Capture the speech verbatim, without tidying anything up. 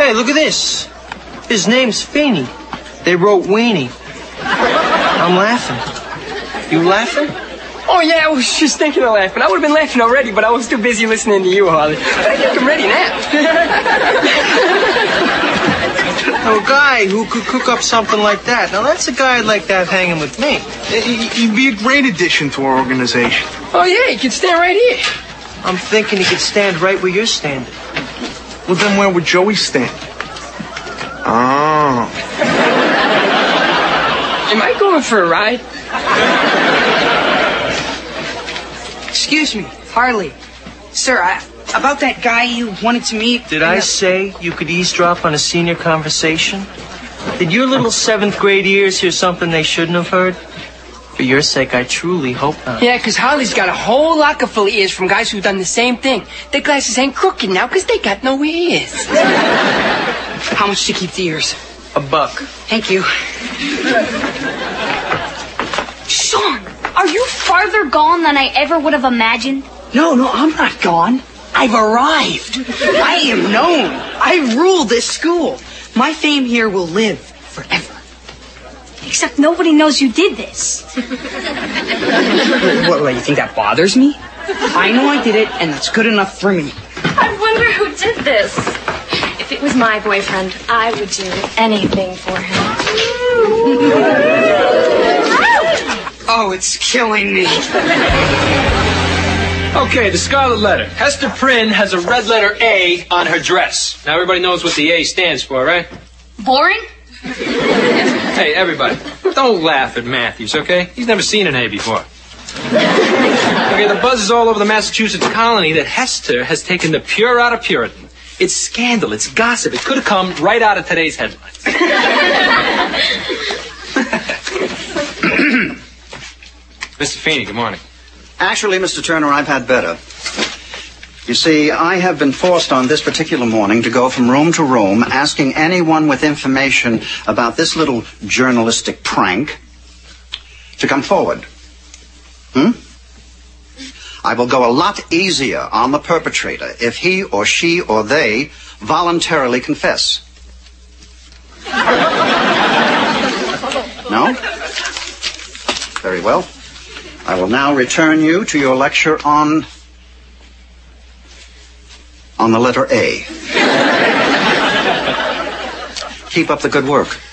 Hey, look at this. His name's Feeney. They wrote Weenie. I'm laughing. You laughing? Oh, yeah, I was just thinking of laughing. I would have been laughing already, but I was too busy listening to you, Harley. But I think I'm ready now. A guy who could cook up something like that. Now, that's a guy I'd like to have hanging with me. He'd be a great addition to our organization. Oh, yeah, he could stand right here. I'm thinking he could stand right where you're standing. Well, then where would Joey stand? Oh. Am I going for a ride? Excuse me, Harley. Sir, I, about that guy you wanted to meet... Did I say you could eavesdrop on a senior conversation? Did your little seventh grade ears hear something they shouldn't have heard? For your sake, I truly hope not. Yeah, because Harley's got a whole locker full of ears from guys who've done the same thing. Their glasses ain't crooked now because they got no ears. How much to keep the ears? A buck. Thank you. Sean, are you farther gone than I ever would have imagined? No, no, I'm not gone. I've arrived. I am known. I rule this school. My fame here will live forever. Except nobody knows you did this. What, what, you think that bothers me? I know I did it, and that's good enough for me. I wonder who did this. If it was my boyfriend, I would do anything for him. Oh, it's killing me. Okay, the Scarlet Letter. Hester Prynne has a red letter A on her dress. Now, everybody knows what the A stands for, right? Boring? Hey, everybody, don't laugh at Matthews, okay? He's never seen an A before. Okay, the buzz is all over the Massachusetts colony that Hester has taken the pure out of Puritan. It's scandal, it's gossip. It could have come right out of today's headlines. Mister Feeney, good morning. Actually, Mister Turner, I've had better. You see, I have been forced on this particular morning to go from room to room asking anyone with information about this little journalistic prank to come forward. Hmm? I will go a lot easier on the perpetrator if he or she or they voluntarily confess. No? Very well. I will now return you to your lecture on... on the letter A. Keep up the good work.